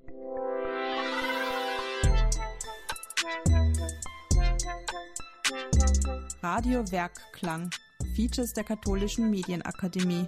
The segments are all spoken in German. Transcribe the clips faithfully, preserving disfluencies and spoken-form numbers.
Radio Werkklang, Features der Katholischen Medienakademie.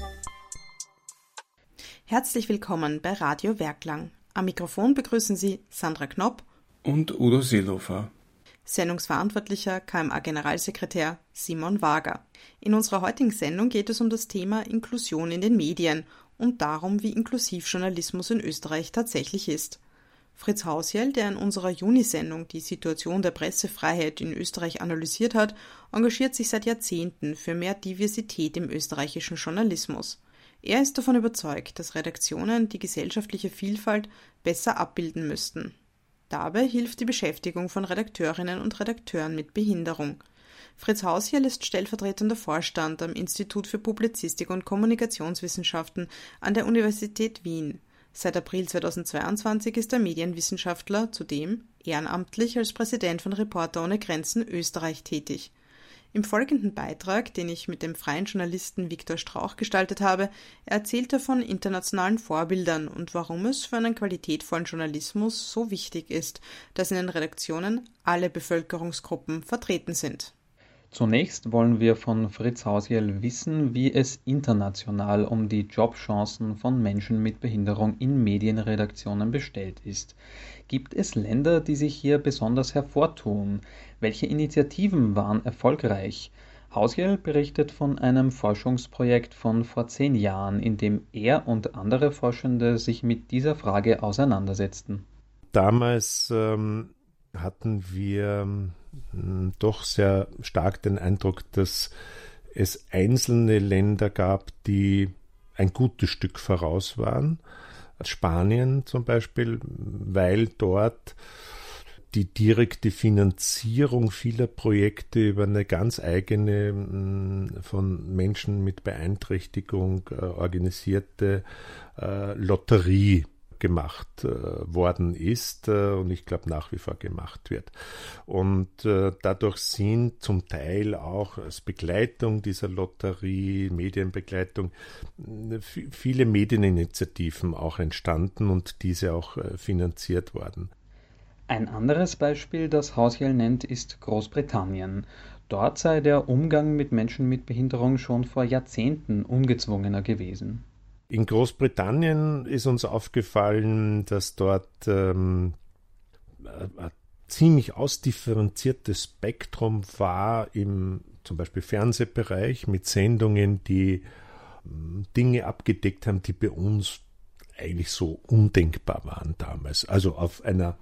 Herzlich willkommen bei Radio Werkklang. Am Mikrofon begrüßen Sie Sandra Knopp und Udo Seelofer. Sendungsverantwortlicher K M A-Generalsekretär Simon Wager. In unserer heutigen Sendung geht es um das Thema Inklusion in den Medien und darum, wie inklusiv Journalismus in Österreich tatsächlich ist. Fritz Hausjell, der in unserer Juni-Sendung die Situation der Pressefreiheit in Österreich analysiert hat, engagiert sich seit Jahrzehnten für mehr Diversität im österreichischen Journalismus. Er ist davon überzeugt, dass Redaktionen die gesellschaftliche Vielfalt besser abbilden müssten. Dabei hilft die Beschäftigung von Redakteurinnen und Redakteuren mit Behinderung. Fritz Hausjell ist stellvertretender Vorstand am Institut für Publizistik und Kommunikationswissenschaften an der Universität Wien. Seit April zweitausendzweiundzwanzig ist er Medienwissenschaftler, zudem ehrenamtlich als Präsident von Reporter ohne Grenzen Österreich tätig. Im folgenden Beitrag, den ich mit dem freien Journalisten Viktor Strauch gestaltet habe, erzählt er von internationalen Vorbildern und warum es für einen qualitätvollen Journalismus so wichtig ist, dass in den Redaktionen alle Bevölkerungsgruppen vertreten sind. Zunächst wollen wir von Fritz Hausjell wissen, wie es international um die Jobchancen von Menschen mit Behinderung in Medienredaktionen bestellt ist. Gibt es Länder, die sich hier besonders hervortun? Welche Initiativen waren erfolgreich? Hausjell berichtet von einem Forschungsprojekt von vor zehn Jahren, in dem er und andere Forschende sich mit dieser Frage auseinandersetzten. Damals ähm, hatten wir ähm, doch sehr stark den Eindruck, dass es einzelne Länder gab, die ein gutes Stück voraus waren. Spanien zum Beispiel, weil dort die direkte Finanzierung vieler Projekte über eine ganz eigene, von Menschen mit Beeinträchtigung äh, organisierte äh, Lotterie gemacht äh, worden ist äh, und ich glaube nach wie vor gemacht wird. Und äh, dadurch sind zum Teil auch als Begleitung dieser Lotterie, Medienbegleitung, f- viele Medieninitiativen auch entstanden und diese auch äh, finanziert worden. Ein anderes Beispiel, das Hausjell nennt, ist Großbritannien. Dort sei der Umgang mit Menschen mit Behinderung schon vor Jahrzehnten ungezwungener gewesen. In Großbritannien ist uns aufgefallen, dass dort ähm, ein ziemlich ausdifferenziertes Spektrum war im zum Beispiel Fernsehbereich mit Sendungen, die ähm, Dinge abgedeckt haben, die bei uns eigentlich so undenkbar waren damals. Also auf einer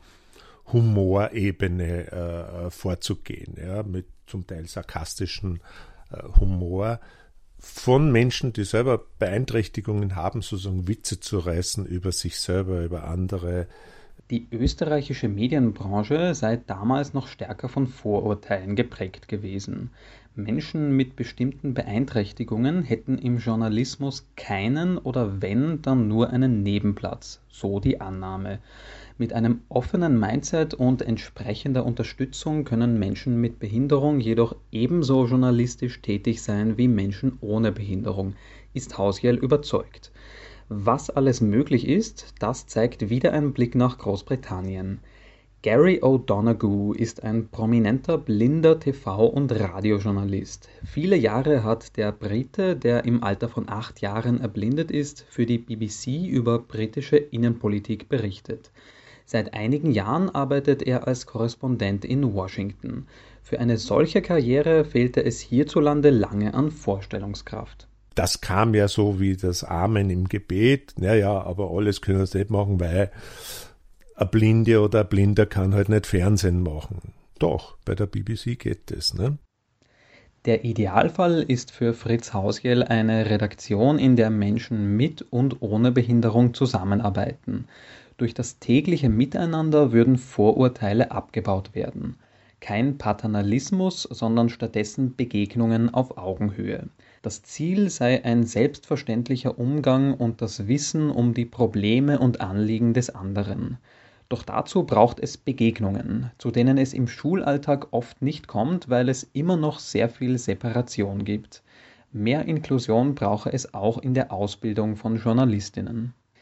Humorebene äh, vorzugehen, ja, mit zum Teil sarkastischen äh, Humor. Von Menschen, die selber Beeinträchtigungen haben, sozusagen Witze zu reißen über sich selber, über andere. Die österreichische Medienbranche sei damals noch stärker von Vorurteilen geprägt gewesen. Menschen mit bestimmten Beeinträchtigungen hätten im Journalismus keinen oder wenn, dann nur einen Nebenplatz, so die Annahme. Mit einem offenen Mindset und entsprechender Unterstützung können Menschen mit Behinderung jedoch ebenso journalistisch tätig sein wie Menschen ohne Behinderung, ist Hausjell überzeugt. Was alles möglich ist, das zeigt wieder ein Blick nach Großbritannien. Gary O'Donoghue ist ein prominenter blinder T V- und Radiojournalist. Viele Jahre hat der Brite, der im Alter von acht Jahren erblindet ist, für die B B C über britische Innenpolitik berichtet. Seit einigen Jahren arbeitet er als Korrespondent in Washington. Für eine solche Karriere fehlte es hierzulande lange an Vorstellungskraft. Das kam ja so wie das Amen im Gebet. Naja, aber alles können wir nicht machen, weil ein Blinde oder ein Blinder kann halt nicht Fernsehen machen. Doch, bei der B B C geht das, ne? Der Idealfall ist für Fritz Hausjell eine Redaktion, in der Menschen mit und ohne Behinderung zusammenarbeiten. Durch das tägliche Miteinander würden Vorurteile abgebaut werden. Kein Paternalismus, sondern stattdessen Begegnungen auf Augenhöhe. Das Ziel sei ein selbstverständlicher Umgang und das Wissen um die Probleme und Anliegen des anderen. Doch dazu braucht es Begegnungen, zu denen es im Schulalltag oft nicht kommt, weil es immer noch sehr viel Separation gibt. Mehr Inklusion brauche es auch in der Ausbildung von Journalistinnen.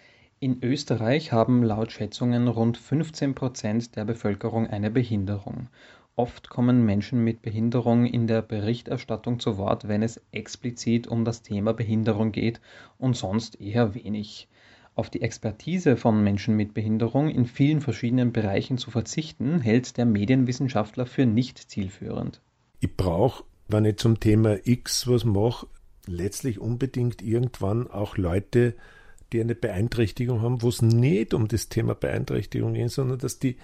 In Österreich haben laut Schätzungen rund fünfzehn Prozent der Bevölkerung eine Behinderung. Oft kommen Menschen mit Behinderung in der Berichterstattung zu Wort, wenn es explizit um das Thema Behinderung geht und sonst eher wenig. Auf die Expertise von Menschen mit Behinderung in vielen verschiedenen Bereichen zu verzichten, hält der Medienwissenschaftler für nicht zielführend. Ich brauche, wenn ich zum Thema X was mache, letztlich unbedingt irgendwann auch Leute, die eine Beeinträchtigung haben, wo es nicht um das Thema Beeinträchtigung geht, sondern dass die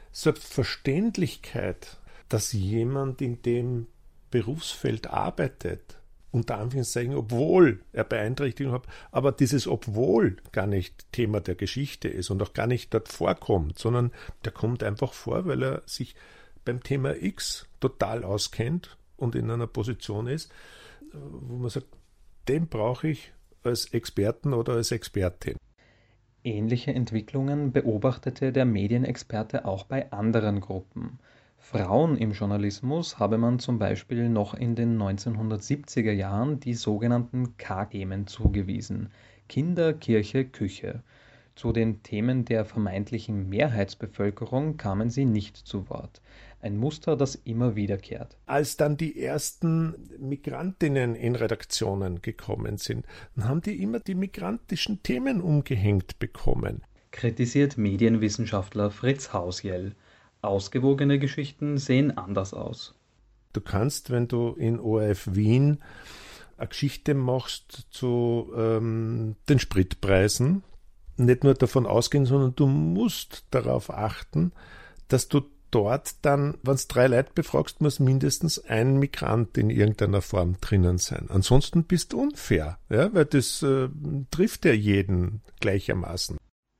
Selbstverständlichkeit, dass jemand in dem Berufsfeld arbeitet, unter Anführungszeichen, obwohl er Beeinträchtigung hat, aber dieses obwohl gar nicht Thema der Geschichte ist und auch gar nicht dort vorkommt, sondern der kommt einfach vor, weil er sich beim Thema X total auskennt und in einer Position ist, wo man sagt, den brauche ich als Experten oder als Expertin. Ähnliche Entwicklungen beobachtete der Medienexperte auch bei anderen Gruppen. Frauen im Journalismus habe man zum Beispiel noch in den neunzehnhundertsiebziger Jahren die sogenannten K-Themen zugewiesen: Kinder, Kirche, Küche. Zu den Themen der vermeintlichen Mehrheitsbevölkerung kamen sie nicht zu Wort. Ein Muster, das immer wiederkehrt. Als dann die ersten Migrantinnen in Redaktionen gekommen sind, dann haben die immer die migrantischen Themen umgehängt bekommen. Kritisiert Medienwissenschaftler Fritz Hausjell. Ausgewogene Geschichten sehen anders aus. Du kannst, wenn du in O R F Wien eine Geschichte machst zu ähm, den Spritpreisen, nicht nur davon ausgehen, sondern du musst darauf achten, dass du dort dann, wenn du drei Leute befragst, muss mindestens ein Migrant in irgendeiner Form drinnen sein. Ansonsten bist du unfair, ja, weil das äh, trifft ja jeden gleichermaßen.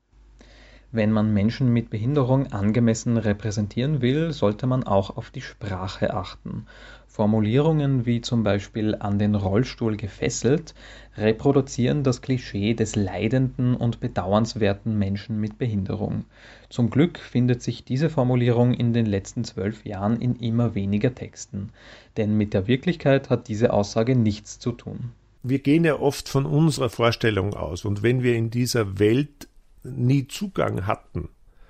Wenn man Menschen mit Behinderung angemessen repräsentieren will, sollte man auch auf die Sprache achten. Formulierungen wie zum Beispiel an den Rollstuhl gefesselt reproduzieren das Klischee des leidenden und bedauernswerten Menschen mit Behinderung. Zum Glück findet sich diese Formulierung in den letzten zwölf Jahren in immer weniger Texten, denn mit der Wirklichkeit hat diese Aussage nichts zu tun. Wir gehen ja oft von unserer Vorstellung aus, und wenn wir in dieser Welt nie Zugang hatten,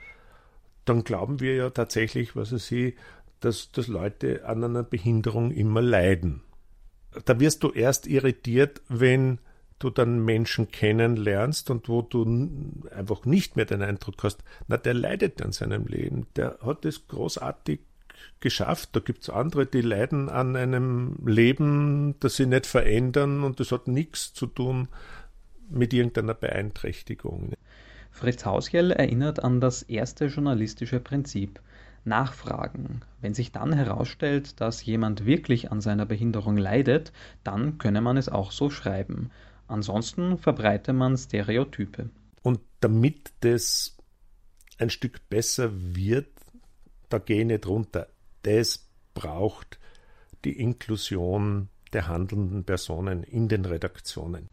dann glauben wir ja tatsächlich, was ich sehe, dass, dass Leute an einer Behinderung immer leiden. Da wirst du erst irritiert, wenn du dann Menschen kennenlernst und wo du einfach nicht mehr den Eindruck hast, na, der leidet an seinem Leben, der hat es großartig geschafft. Da gibt es andere, die leiden an einem Leben, das sie nicht verändern, und das hat nichts zu tun mit irgendeiner Beeinträchtigung. Fritz Hausjell erinnert an das erste journalistische Prinzip: Nachfragen. Wenn sich dann herausstellt, dass jemand wirklich an seiner Behinderung leidet, dann könne man es auch so schreiben. Ansonsten verbreite man Stereotype. Und damit das ein Stück besser wird, da gehe ich nicht runter. Das braucht die Inklusion der handelnden Personen in den Redaktionen.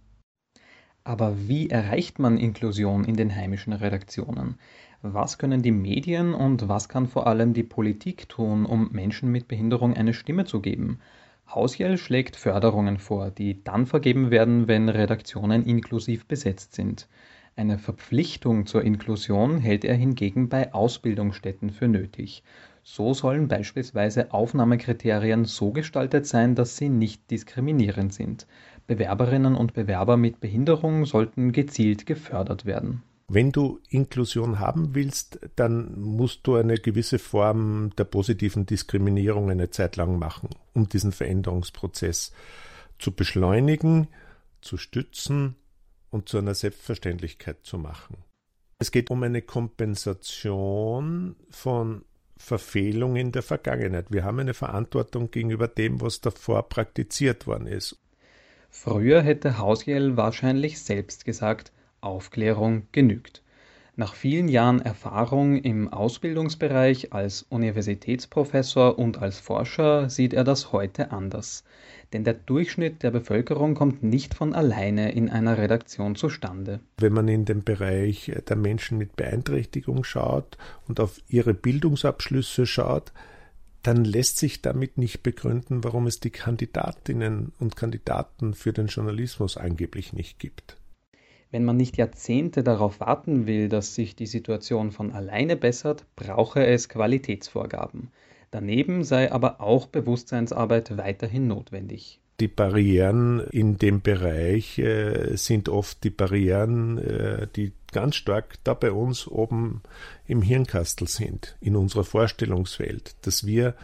Aber wie erreicht man Inklusion in den heimischen Redaktionen? Was können die Medien und was kann vor allem die Politik tun, um Menschen mit Behinderung eine Stimme zu geben? Hausjell schlägt Förderungen vor, die dann vergeben werden, wenn Redaktionen inklusiv besetzt sind. Eine Verpflichtung zur Inklusion hält er hingegen bei Ausbildungsstätten für nötig. So sollen beispielsweise Aufnahmekriterien so gestaltet sein, dass sie nicht diskriminierend sind. Bewerberinnen und Bewerber mit Behinderung sollten gezielt gefördert werden. Wenn du Inklusion haben willst, dann musst du eine gewisse Form der positiven Diskriminierung eine Zeit lang machen, um diesen Veränderungsprozess zu beschleunigen, zu stützen und zu einer Selbstverständlichkeit zu machen. Es geht um eine Kompensation von Verfehlungen der Vergangenheit. Wir haben eine Verantwortung gegenüber dem, was davor praktiziert worden ist. Früher hätte Hausjell wahrscheinlich selbst gesagt, Aufklärung genügt. Nach vielen Jahren Erfahrung im Ausbildungsbereich als Universitätsprofessor und als Forscher sieht er das heute anders. Denn der Durchschnitt der Bevölkerung kommt nicht von alleine in einer Redaktion zustande. Wenn man in den Bereich der Menschen mit Beeinträchtigung schaut und auf ihre Bildungsabschlüsse schaut, dann lässt sich damit nicht begründen, warum es die Kandidatinnen und Kandidaten für den Journalismus angeblich nicht gibt. Wenn man nicht Jahrzehnte darauf warten will, dass sich die Situation von alleine bessert, brauche es Qualitätsvorgaben. Daneben sei aber auch Bewusstseinsarbeit weiterhin notwendig. Die Barrieren in dem Bereich äh, sind oft die Barrieren, äh, die ganz stark da bei uns oben im Hirnkastel sind, in unserer Vorstellungswelt, dass wir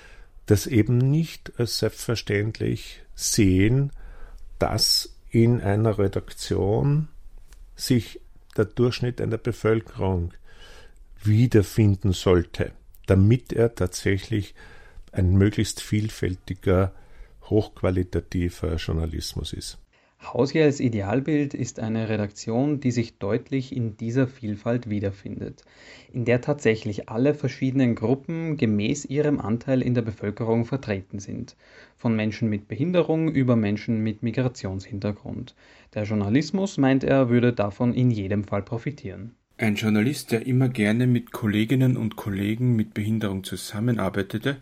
das eben nicht als selbstverständlich sehen, dass in einer Redaktion sich der Durchschnitt einer Bevölkerung wiederfinden sollte, damit er tatsächlich ein möglichst vielfältiger, hochqualitativer Journalismus ist. Hausi als Idealbild ist eine Redaktion, die sich deutlich in dieser Vielfalt wiederfindet, in der tatsächlich alle verschiedenen Gruppen gemäß ihrem Anteil in der Bevölkerung vertreten sind, von Menschen mit Behinderung über Menschen mit Migrationshintergrund. Der Journalismus, meint er, würde davon in jedem Fall profitieren. Ein Journalist, der immer gerne mit Kolleginnen und Kollegen mit Behinderung zusammenarbeitete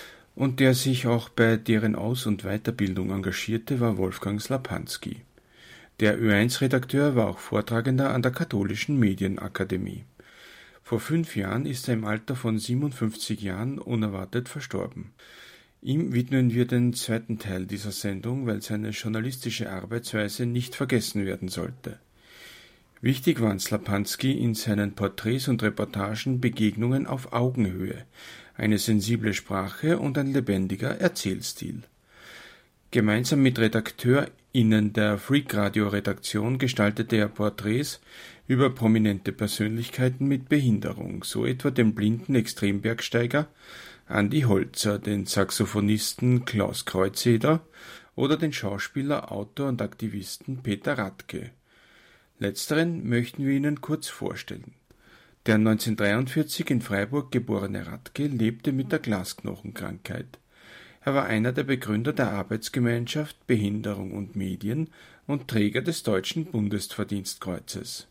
und der sich auch bei deren Aus- und Weiterbildung engagierte, war Wolfgang Slapanski. Der Ö eins Redakteur war auch Vortragender an der Katholischen Medienakademie. Vor fünf Jahren ist er im Alter von siebenundfünfzig Jahren unerwartet verstorben. Ihm widmen wir den zweiten Teil dieser Sendung, weil seine journalistische Arbeitsweise nicht vergessen werden sollte. Wichtig waren Slapanski in seinen Porträts und Reportagen Begegnungen auf Augenhöhe, eine sensible Sprache und ein lebendiger Erzählstil. Gemeinsam mit RedakteurInnen der Freak-Radio-Redaktion gestaltete er Porträts über prominente Persönlichkeiten mit Behinderung, so etwa den blinden Extrembergsteiger Andi Holzer, den Saxophonisten Klaus Kreuzeder oder den Schauspieler, Autor und Aktivisten Peter Radke. Letzteren möchten wir Ihnen kurz vorstellen. Der neunzehnhundertdreiundvierzig in Freiburg geborene Radke lebte mit der Glasknochenkrankheit. Er war einer der Begründer der Arbeitsgemeinschaft Behinderung und Medien und Träger des Deutschen Bundesverdienstkreuzes.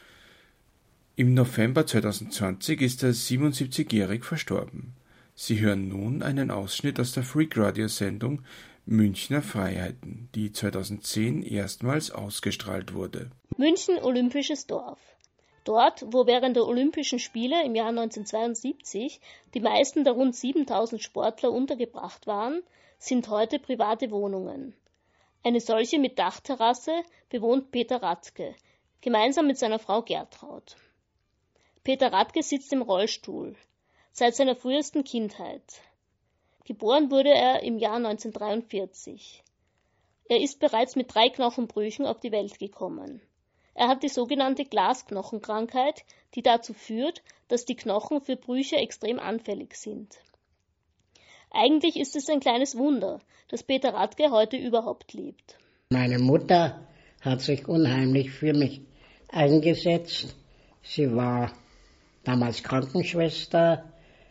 Im November zweitausendzwanzig ist er siebenundsiebzigjährig verstorben. Sie hören nun einen Ausschnitt aus der Freak-Radio-Sendung Münchner Freiheiten, die zweitausendzehn erstmals ausgestrahlt wurde. München Olympisches Dorf. Dort, wo während der Olympischen Spiele im Jahr neunzehnhundertzweiundsiebzig die meisten der rund siebentausend Sportler untergebracht waren, sind heute private Wohnungen. Eine solche mit Dachterrasse bewohnt Peter Radke, gemeinsam mit seiner Frau Gertraud. Peter Radke sitzt im Rollstuhl, seit seiner frühesten Kindheit. Geboren wurde er im Jahr neunzehnhundertdreiundvierzig. Er ist bereits mit drei Knochenbrüchen auf die Welt gekommen. Er hat die sogenannte Glasknochenkrankheit, die dazu führt, dass die Knochen für Brüche extrem anfällig sind. Eigentlich ist es ein kleines Wunder, dass Peter Radke heute überhaupt lebt. Meine Mutter hat sich unheimlich für mich eingesetzt. Sie war damals Krankenschwester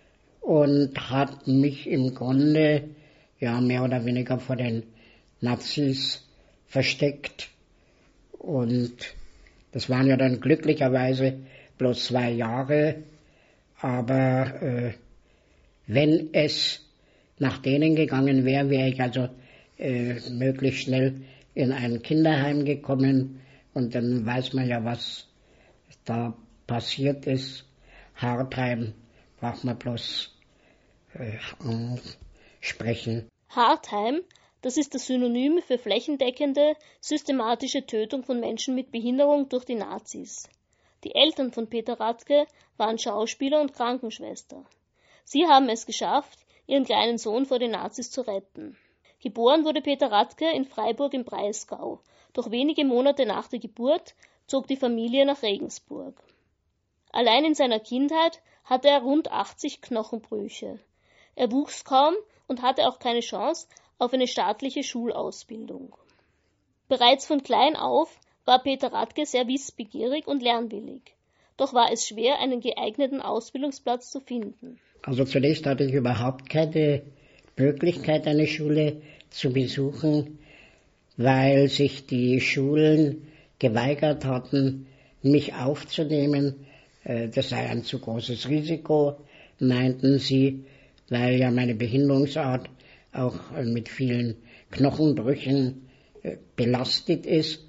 und hat mich im Grunde ja mehr oder weniger vor den Nazis versteckt. Und das waren ja dann glücklicherweise bloß zwei Jahre, aber äh, wenn es nach denen gegangen wäre, wäre ich also äh, möglichst schnell in ein Kinderheim gekommen und dann weiß man ja, was da passiert ist. Hartheim braucht man bloß äh, sprechen. Hartheim, das ist das Synonym für flächendeckende, systematische Tötung von Menschen mit Behinderung durch die Nazis. Die Eltern von Peter Radke waren Schauspieler und Krankenschwester. Sie haben es geschafft, ihren kleinen Sohn vor den Nazis zu retten. Geboren wurde Peter Radke in Freiburg im Breisgau, doch wenige Monate nach der Geburt zog die Familie nach Regensburg. Allein in seiner Kindheit hatte er rund achtzig Knochenbrüche. Er wuchs kaum und hatte auch keine Chance auf eine staatliche Schulausbildung. Bereits von klein auf war Peter Radke sehr wissbegierig und lernwillig. Doch war es schwer, einen geeigneten Ausbildungsplatz zu finden. Also zunächst hatte ich überhaupt keine Möglichkeit, eine Schule zu besuchen, weil sich die Schulen geweigert hatten, mich aufzunehmen. Das sei ein zu großes Risiko, meinten sie, weil ja meine Behinderungsart auch mit vielen Knochenbrüchen belastet ist.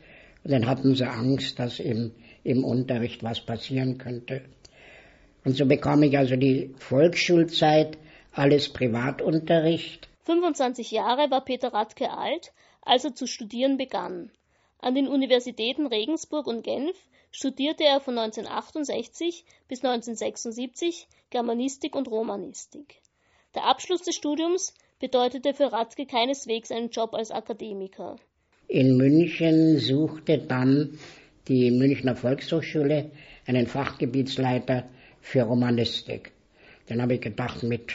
Und dann hatten sie Angst, dass im, im Unterricht was passieren könnte. Und so bekam ich also die Volksschulzeit, alles Privatunterricht. fünfundzwanzig Jahre war Peter Radke alt, als er zu studieren begann. An den Universitäten Regensburg und Genf studierte er von neunzehnhundertachtundsechzig bis neunzehnhundertsechsundsiebzig Germanistik und Romanistik. Der Abschluss des Studiums bedeutete für Radke keineswegs einen Job als Akademiker. In München suchte dann die Münchner Volkshochschule einen Fachgebietsleiter für Romanistik. Dann habe ich gedacht, mit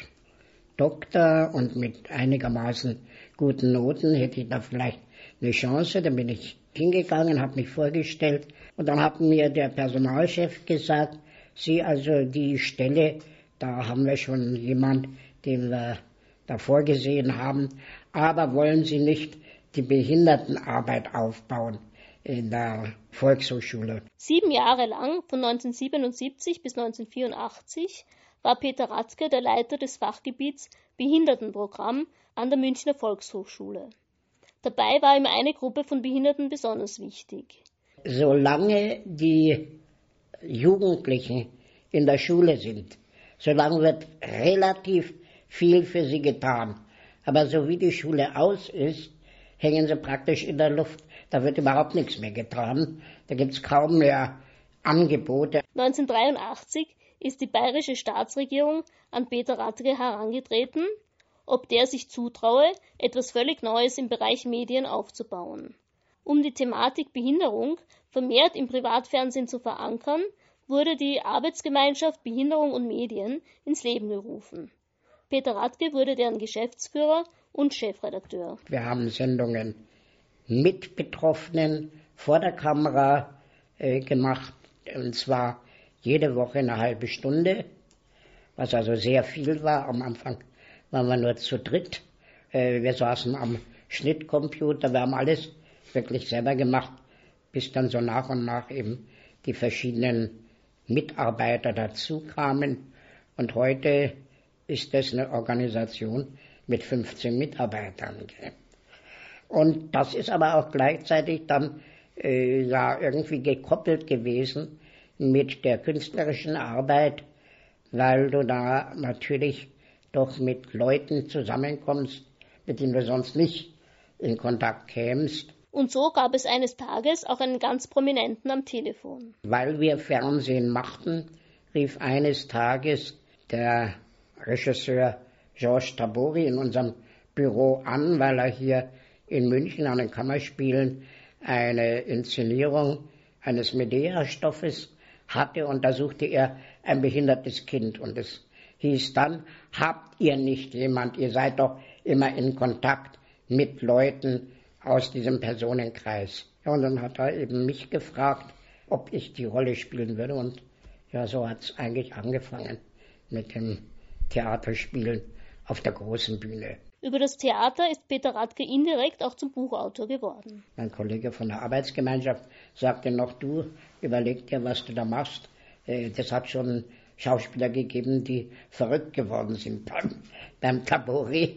Doktor und mit einigermaßen guten Noten hätte ich da vielleicht eine Chance. Dann bin ich hingegangen, habe mich vorgestellt und dann hat mir der Personalchef gesagt, Sie, also die Stelle, da haben wir schon jemanden, den wir da vorgesehen haben, aber wollen Sie nicht die Behindertenarbeit aufbauen in der Volkshochschule? Sieben Jahre lang, von neunzehnhundertsiebenundsiebzig bis neunzehnhundertvierundachtzig, war Peter Radke der Leiter des Fachgebiets Behindertenprogramm an der Münchner Volkshochschule. Dabei war ihm eine Gruppe von Behinderten besonders wichtig. Solange die Jugendlichen in der Schule sind, solange wird relativ viel für sie getan. Aber so wie die Schule aus ist, hängen sie praktisch in der Luft. Da wird überhaupt nichts mehr getan. Da gibt es kaum mehr Angebote. neunzehnhundertdreiundachtzig ist die bayerische Staatsregierung an Peter Radke herangetreten, ob der sich zutraue, etwas völlig Neues im Bereich Medien aufzubauen. Um die Thematik Behinderung vermehrt im Privatfernsehen zu verankern, wurde die Arbeitsgemeinschaft Behinderung und Medien ins Leben gerufen. Peter Radke wurde deren Geschäftsführer und Chefredakteur. Wir haben Sendungen mit Betroffenen vor der Kamera äh, gemacht, und zwar jede Woche eine halbe Stunde, was also sehr viel war. Am Anfang waren wir nur zu dritt. Äh, wir saßen am Schnittcomputer, wir haben alles wirklich selber gemacht, bis dann so nach und nach eben die verschiedenen Mitarbeiter dazu kamen. Und heute ist das eine Organisation mit fünfzehn Mitarbeitern. Und das ist aber auch gleichzeitig dann äh, ja irgendwie gekoppelt gewesen mit der künstlerischen Arbeit, weil du da natürlich doch mit Leuten zusammenkommst, mit denen du sonst nicht in Kontakt kämst. Und so gab es eines Tages auch einen ganz Prominenten am Telefon. Weil wir Fernsehen machten, rief eines Tages der Regisseur Georges Tabori in unserem Büro an, weil er hier in München an den Kammerspielen eine Inszenierung eines Medea-Stoffes hatte, und da suchte er ein behindertes Kind. Und es hieß dann, habt ihr nicht jemand, ihr seid doch immer in Kontakt mit Leuten aus diesem Personenkreis. Ja, und dann hat er eben mich gefragt, ob ich die Rolle spielen würde, und ja, so hat es eigentlich angefangen mit dem Theaterspielen auf der großen Bühne. Über das Theater ist Peter Radke indirekt auch zum Buchautor geworden. Mein Kollege von der Arbeitsgemeinschaft sagte noch, du, überleg dir, was du da machst. Das hat schon Schauspieler gegeben, die verrückt geworden sind beim, beim Tabori.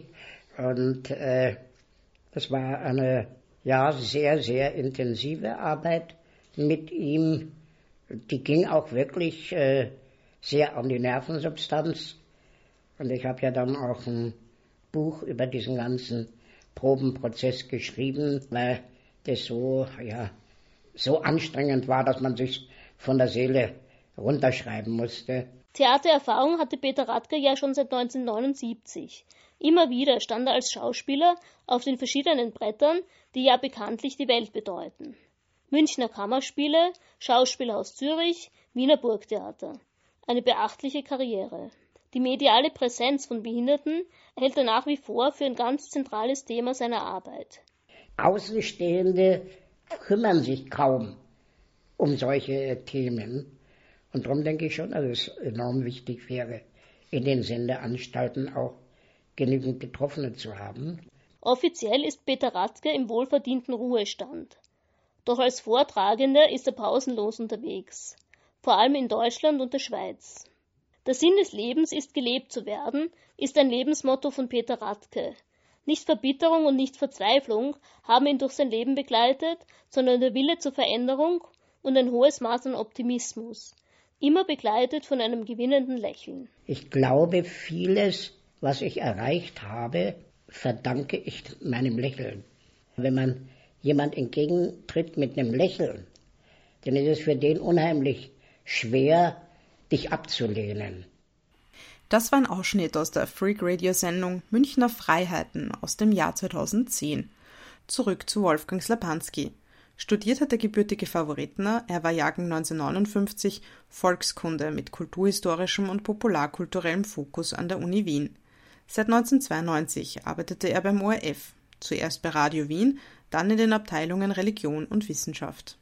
Und äh, das war eine ja sehr, sehr intensive Arbeit mit ihm. Die ging auch wirklich äh, sehr an die Nervensubstanz. Und ich habe ja dann auch ein Buch über diesen ganzen Probenprozess geschrieben, weil das so, ja, so anstrengend war, dass man sich von der Seele runterschreiben musste. Theatererfahrung hatte Peter Radke ja schon seit neunzehnhundertneunundsiebzig. Immer wieder stand er als Schauspieler auf den verschiedenen Brettern, die ja bekanntlich die Welt bedeuten. Münchner Kammerspiele, Schauspielhaus Zürich, Wiener Burgtheater. Eine beachtliche Karriere. Die mediale Präsenz von Behinderten hält er nach wie vor für ein ganz zentrales Thema seiner Arbeit. Außenstehende kümmern sich kaum um solche Themen. Und darum denke ich schon, dass es enorm wichtig wäre, in den Sendeanstalten auch genügend Betroffene zu haben. Offiziell ist Peter Radke im wohlverdienten Ruhestand. Doch als Vortragender ist er pausenlos unterwegs, vor allem in Deutschland und der Schweiz. Der Sinn des Lebens ist, gelebt zu werden, ist ein Lebensmotto von Peter Radke. Nicht Verbitterung und nicht Verzweiflung haben ihn durch sein Leben begleitet, sondern der Wille zur Veränderung und ein hohes Maß an Optimismus, immer begleitet von einem gewinnenden Lächeln. Ich glaube, vieles, was ich erreicht habe, verdanke ich meinem Lächeln. Wenn man jemand entgegentritt mit einem Lächeln, dann ist es für den unheimlich schwer, dich abzulehnen. Das war ein Ausschnitt aus der Freak-Radio-Sendung Münchner Freiheiten aus dem Jahr zweitausendzehn. Zurück zu Wolfgang Slapanski. Studiert hat der gebürtige Favoritner, er war Jahrgang neunzehnhundertneunundfünfzig, Volkskunde mit kulturhistorischem und popularkulturellem Fokus an der Uni Wien. Seit neunzehnhundertzweiundneunzig arbeitete er beim O R F, zuerst bei Radio Wien, dann in den Abteilungen Religion und Wissenschaft.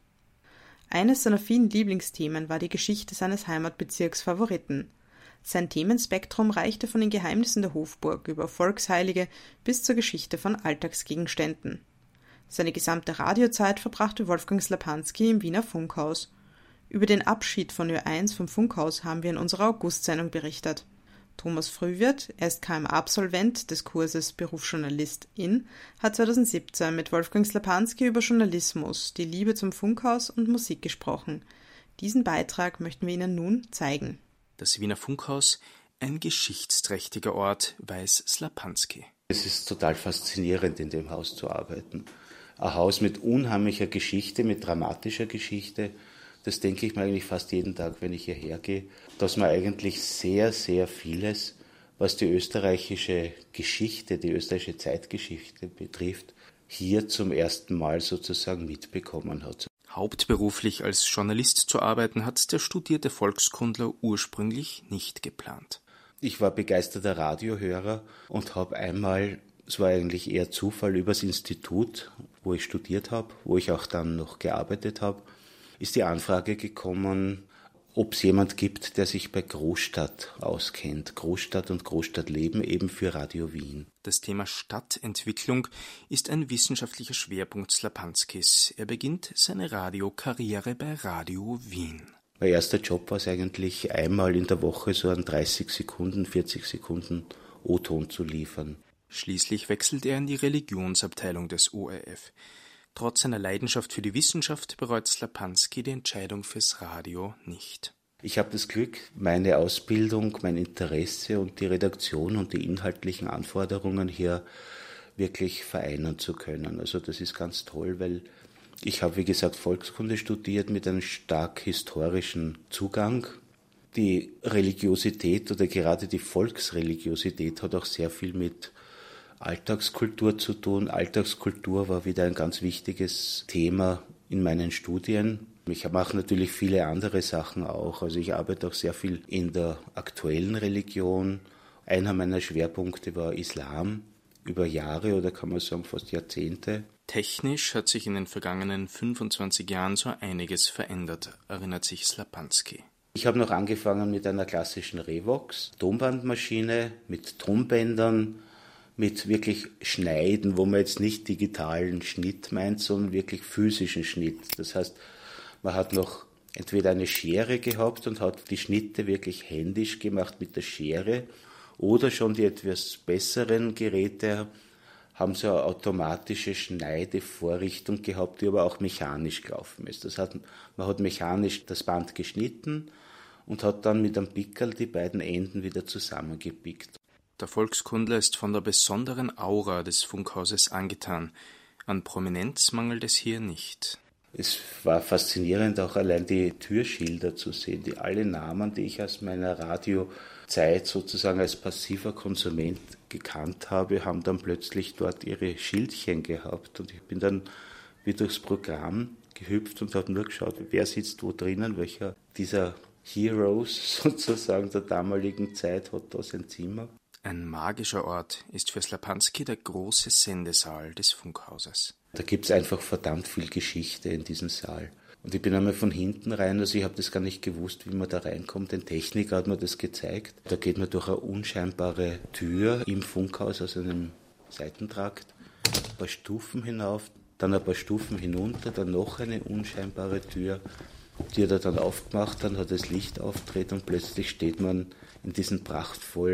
Eines seiner vielen Lieblingsthemen war die Geschichte seines Heimatbezirks Favoriten. Sein Themenspektrum reichte von den Geheimnissen der Hofburg über Volksheilige bis zur Geschichte von Alltagsgegenständen. Seine gesamte Radiozeit verbrachte Wolfgang Slapanski im Wiener Funkhaus. Über den Abschied von Ö eins vom Funkhaus haben wir in unserer August-Sendung berichtet. Thomas Frühwirth, er ist K M A-Absolvent des Kurses Berufsjournalistin, hat zweitausendsiebzehn mit Wolfgang Slapanski über Journalismus, die Liebe zum Funkhaus und Musik gesprochen. Diesen Beitrag möchten wir Ihnen nun zeigen. Das Wiener Funkhaus, ein geschichtsträchtiger Ort, weiß Slapanski. Es ist total faszinierend, in dem Haus zu arbeiten. Ein Haus mit unheimlicher Geschichte, mit dramatischer Geschichte. Das denke ich mir eigentlich fast jeden Tag, wenn ich hierher gehe, dass man eigentlich sehr, sehr vieles, was die österreichische Geschichte, die österreichische Zeitgeschichte betrifft, hier zum ersten Mal sozusagen mitbekommen hat. Hauptberuflich als Journalist zu arbeiten hat der studierte Volkskundler ursprünglich nicht geplant. Ich war begeisterter Radiohörer und habe einmal, es war eigentlich eher Zufall, übers Institut, wo ich studiert habe, wo ich auch dann noch gearbeitet habe, ist die Anfrage gekommen, ob es jemand gibt, der sich bei Großstadt auskennt. Großstadt und Großstadtleben eben für Radio Wien. Das Thema Stadtentwicklung ist ein wissenschaftlicher Schwerpunkt Slapanskis. Er beginnt seine Radiokarriere bei Radio Wien. Mein erster Job war es eigentlich, einmal in der Woche so einen dreißig Sekunden, vierzig Sekunden O-Ton zu liefern. Schließlich wechselt er in die Religionsabteilung des O R F. Trotz seiner Leidenschaft für die Wissenschaft bereut Slapanski die Entscheidung fürs Radio nicht. Ich habe das Glück, meine Ausbildung, mein Interesse und die Redaktion und die inhaltlichen Anforderungen hier wirklich vereinen zu können. Also das ist ganz toll, weil ich habe, wie gesagt, Volkskunde studiert mit einem stark historischen Zugang. Die Religiosität oder gerade die Volksreligiosität hat auch sehr viel mit Alltagskultur zu tun. Alltagskultur war wieder ein ganz wichtiges Thema in meinen Studien. Ich mache natürlich viele andere Sachen auch. Also ich arbeite auch sehr viel in der aktuellen Religion. Einer meiner Schwerpunkte war Islam über Jahre oder kann man sagen fast Jahrzehnte. Technisch hat sich in den vergangenen fünfundzwanzig Jahren so einiges verändert, erinnert sich Slapanski. Ich habe noch angefangen mit einer klassischen Revox, Tonbandmaschine mit Tonbändern, mit wirklich Schneiden, wo man jetzt nicht digitalen Schnitt meint, sondern wirklich physischen Schnitt. Das heißt, man hat noch entweder eine Schere gehabt und hat die Schnitte wirklich händisch gemacht mit der Schere, oder schon die etwas besseren Geräte haben so eine automatische Schneidevorrichtung gehabt, die aber auch mechanisch gelaufen ist. Das heißt, man hat mechanisch das Band geschnitten und hat dann mit einem Pickerl die beiden Enden wieder zusammengepickt. Der Volkskundler ist von der besonderen Aura des Funkhauses angetan. An Prominenz mangelt es hier nicht. Es war faszinierend, auch allein die Türschilder zu sehen. Die alle Namen, die ich aus meiner Radiozeit sozusagen als passiver Konsument gekannt habe, haben dann plötzlich dort ihre Schildchen gehabt. Und ich bin dann wie durchs Programm gehüpft und habe nur geschaut, wer sitzt wo drinnen, welcher dieser Heroes sozusagen der damaligen Zeit hat da sein Zimmer. Ein magischer Ort ist für Slapanski der große Sendesaal des Funkhauses. Da gibt es einfach verdammt viel Geschichte in diesem Saal. Und ich bin einmal von hinten rein, also ich habe das gar nicht gewusst, wie man da reinkommt. Ein Techniker hat mir das gezeigt. Da geht man durch eine unscheinbare Tür im Funkhaus aus einem Seitentrakt, ein paar Stufen hinauf, dann ein paar Stufen hinunter, dann noch eine unscheinbare Tür. Die hat er dann aufgemacht, dann hat das Licht aufgedreht und plötzlich steht man in diesem prachtvollen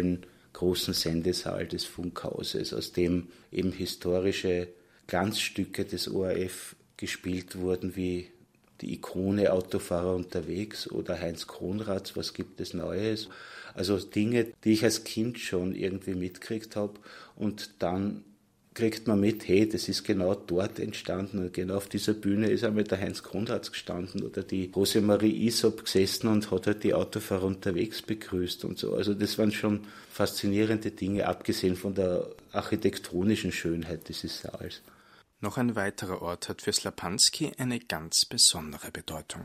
großen Sendesaal des Funkhauses, aus dem eben historische Glanzstücke des O R F gespielt wurden, wie die Ikone Autofahrer unterwegs oder Heinz Kronrads, was gibt es Neues? Also Dinge, die ich als Kind schon irgendwie mitgekriegt habe, und dann kriegt man mit, hey, das ist genau dort entstanden und genau auf dieser Bühne ist einmal der Heinz Kronrads gestanden oder die Rosemarie Isop gesessen und hat halt die Autofahrer unterwegs begrüßt und so. Also das waren schon faszinierende Dinge, abgesehen von der architektonischen Schönheit dieses Saals. Noch ein weiterer Ort hat für Slapanski eine ganz besondere Bedeutung.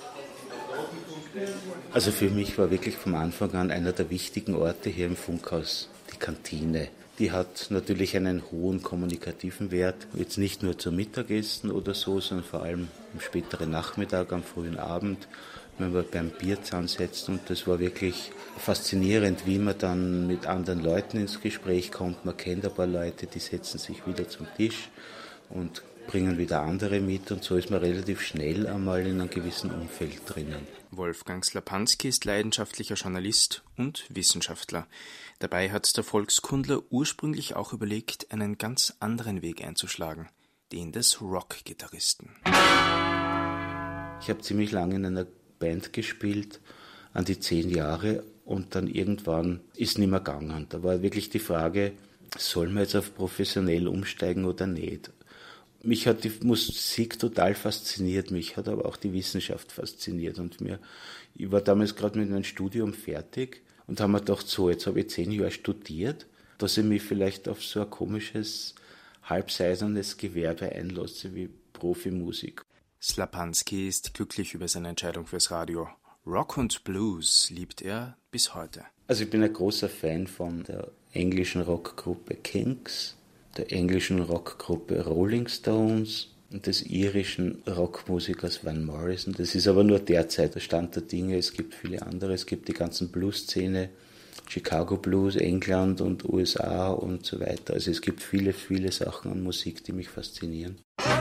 Also für mich war wirklich vom Anfang an einer der wichtigen Orte hier im Funkhaus die Kantine. Die hat natürlich einen hohen kommunikativen Wert, jetzt nicht nur zum Mittagessen oder so, sondern vor allem am späteren Nachmittag, am frühen Abend, wenn man beim Bier zusammensetzt. Und das war wirklich faszinierend, wie man dann mit anderen Leuten ins Gespräch kommt. Man kennt ein paar Leute, die setzen sich wieder zum Tisch und bringen wieder andere mit, und so ist man relativ schnell einmal in einem gewissen Umfeld drinnen. Wolfgang Slapanski ist leidenschaftlicher Journalist und Wissenschaftler. Dabei hat der Volkskundler ursprünglich auch überlegt, einen ganz anderen Weg einzuschlagen, den des Rock-Gitarristen. Ich habe ziemlich lange in einer Band gespielt, an die zehn Jahre, und dann irgendwann ist es nicht mehr gegangen. Da war wirklich die Frage, soll man jetzt auf professionell umsteigen oder nicht? Mich hat die Musik total fasziniert, mich hat aber auch die Wissenschaft fasziniert. Und mir, ich war damals gerade mit meinem Studium fertig und habe mir gedacht, so, jetzt habe ich zehn Jahre studiert, dass ich mich vielleicht auf so ein komisches, halbseisernes Gewerbe einlasse wie Profimusik. Slapanski ist glücklich über seine Entscheidung fürs Radio. Rock und Blues liebt er bis heute. Also ich bin ein großer Fan von der englischen Rockgruppe Kinks, der englischen Rockgruppe Rolling Stones und des irischen Rockmusikers Van Morrison. Das ist aber nur derzeit der Stand der Dinge. Es gibt viele andere. Es gibt die ganzen Blues-Szene, Chicago Blues, England und U S A und so weiter. Also es gibt viele, viele Sachen an Musik, die mich faszinieren.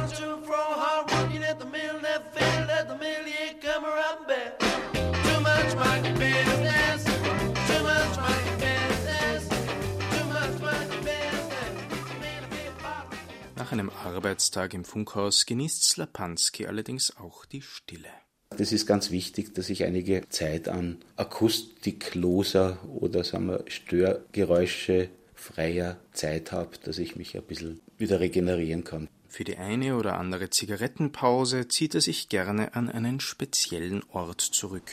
Nach einem Arbeitstag im Funkhaus genießt Slapanski allerdings auch die Stille. Das ist ganz wichtig, dass ich einige Zeit an akustikloser oder sagen wir störgeräuschefreier Zeit habe, dass ich mich ein bisschen wieder regenerieren kann. Für die eine oder andere Zigarettenpause zieht er sich gerne an einen speziellen Ort zurück.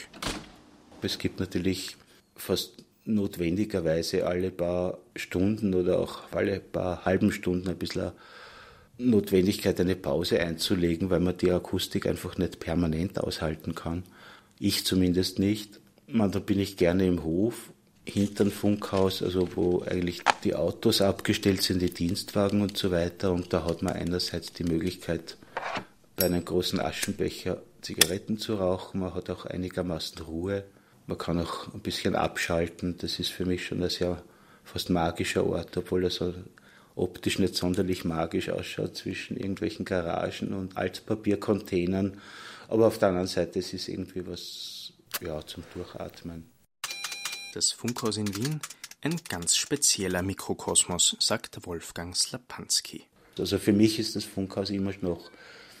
Es gibt natürlich fast notwendigerweise alle paar Stunden oder auch alle paar halben Stunden ein bisschen Notwendigkeit, eine Pause einzulegen, weil man die Akustik einfach nicht permanent aushalten kann. Ich zumindest nicht. Man, da bin ich gerne im Hof, hinterm Funkhaus, also wo eigentlich die Autos abgestellt sind, die Dienstwagen und so weiter. Und da hat man einerseits die Möglichkeit, bei einem großen Aschenbecher Zigaretten zu rauchen. Man hat auch einigermaßen Ruhe. Man kann auch ein bisschen abschalten. Das ist für mich schon ein sehr fast magischer Ort, obwohl er so optisch nicht sonderlich magisch ausschaut zwischen irgendwelchen Garagen und Altpapiercontainern. Aber auf der anderen Seite ist es irgendwie was, ja, zum Durchatmen. Das Funkhaus in Wien, ein ganz spezieller Mikrokosmos, sagt Wolfgang Slapanski. Also für mich ist das Funkhaus immer noch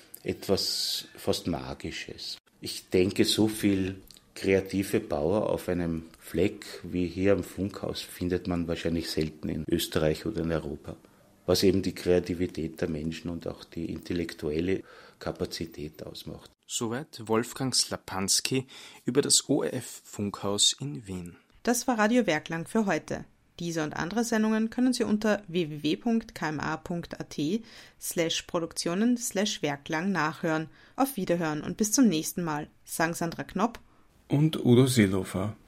etwas fast Magisches. Ich denke, so viel kreative Bauer auf einem Fleck wie hier am Funkhaus findet man wahrscheinlich selten in Österreich oder in Europa. Was eben die Kreativität der Menschen und auch die intellektuelle Kapazität ausmacht. Soweit Wolfgang Slapanski über das O R F-Funkhaus in Wien. Das war Radio Werklang für heute. Diese und andere Sendungen können Sie unter w w w punkt k m a punkt a t slash produktionen slash werklang nachhören. Auf Wiederhören und bis zum nächsten Mal. Sagen Sandra Knopp und Udo Seelofer.